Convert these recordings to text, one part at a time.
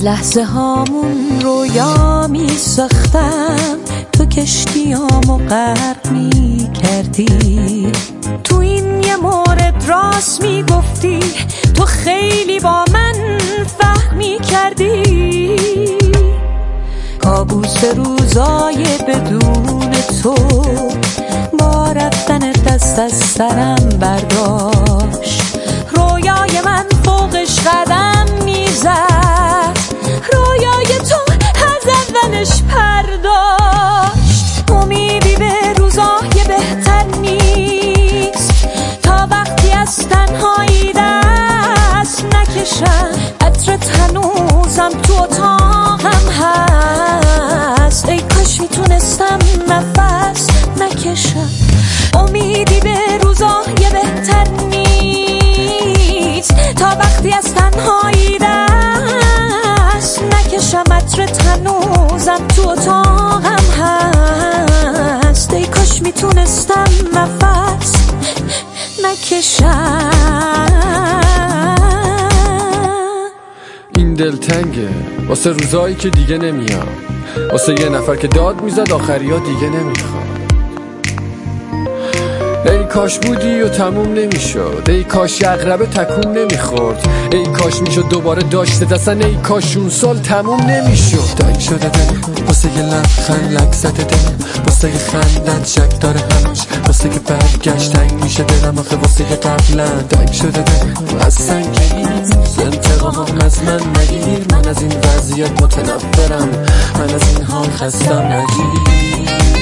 از لحظه هامون رویا می ساختم، تو کشتیامو غرق می کردی. تو این یه مورد راست می گفتی، تو خیلی با من فهمی کردی. کابوس روزای بدون تو با رفتن دست از سرم برداشت. رویای من فوقش قدم میزد، رویای تو از اولش پرداشت. امیدی به روزای بهتر نیست تا وقتی از تنهایی دست نکشم. عطرت هنوزم تو اتاقم هست، ای کاش میتونستم نفس نکشم. امیدی به روزای بهتر نیست تا وقتی از تنهایی دست نکشم. عطرت هنوزم تو اتاقم هست، ای کاش میتونستم نفس نکشم. این دلتنگه واسه روزایی که دیگه نمیام، واسه یه نفر که داد میزد آخریا دیگه نمیخواد. ای کاش بودی و تموم نمیشد، ای کاش عقربه تکون نمیخورد، ای کاش میشد دوباره داشته دستن، ای کاش اون سال تموم نمیشد. تنگ شده دل واسه یه لبخند لک زده دل، واسه یه خندت شک داره همش، واسه که برگشت تنگ میشه دلم آخه، واسه که قبلا تنگ شده دل از سنگینی. انتقام از من نگیر، من از این وضعیت متنفرم، من از این حال خستم نگیر.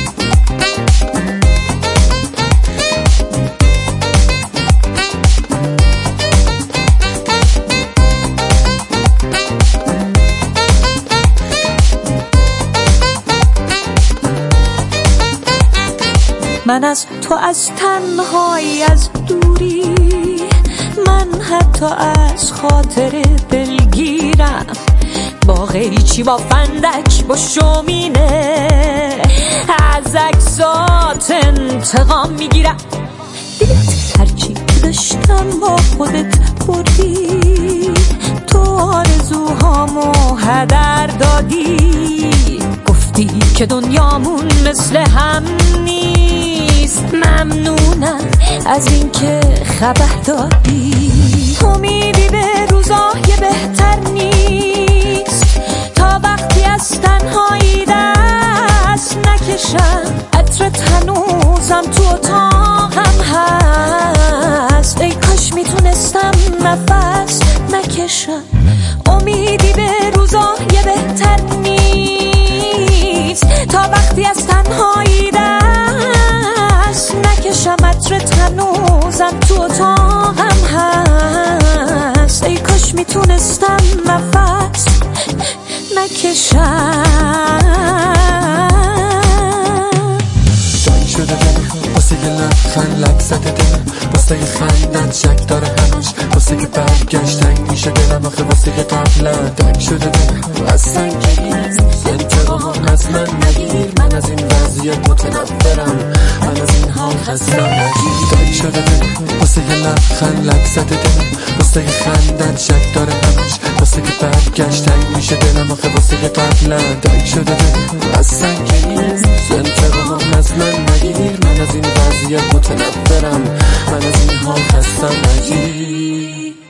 من از تو از تنهایی از دوری، من حتی از خاطر دلگیرم، با قیچی با فندک با شومینه از عکسات انتقام میگیرم. دیدت هرچی داشتم با خودت بردی، تو آرزوهامو هدر دادی. گفتی که دنیامون مثل هم نیست، ممنونم از این که خبر دادی. امیدی به روزای بهتر نیست تا وقتی از تنهایی دست نکشم. عطرت هنوزم تو اتاقم هست، ای کاش میتونستم نفس نکشم. امیدی به روزای بهتر نیست تا وقتی از تنهایی دست نکشم. عطرت هنوزم تو اتاقم هست، ای کاش میتونستم نفس نکشم. تنگ شده دل واسه یه لبخند لک زده دل، واسه یه خندت شک داره همش، واسه که برگشت تنگ میشه دلم آخه، واسه که قبلا تنگ شده دل از سنگینی. انتقام از من نگیر، من از این وضعیت متنفرم، من از این حال خستم نگیر. تنگ شده دل واسه یه لبخند لک زده دل، واسه یه خندت شک داره همش، واسه که برگشت تنگ میشه دلم آخه، واسه که قبلا تنگ شده دل از سنگینی. انتقام از من نگیر، من از این وضعیت متنفرم، من از این حال خستم نگیر.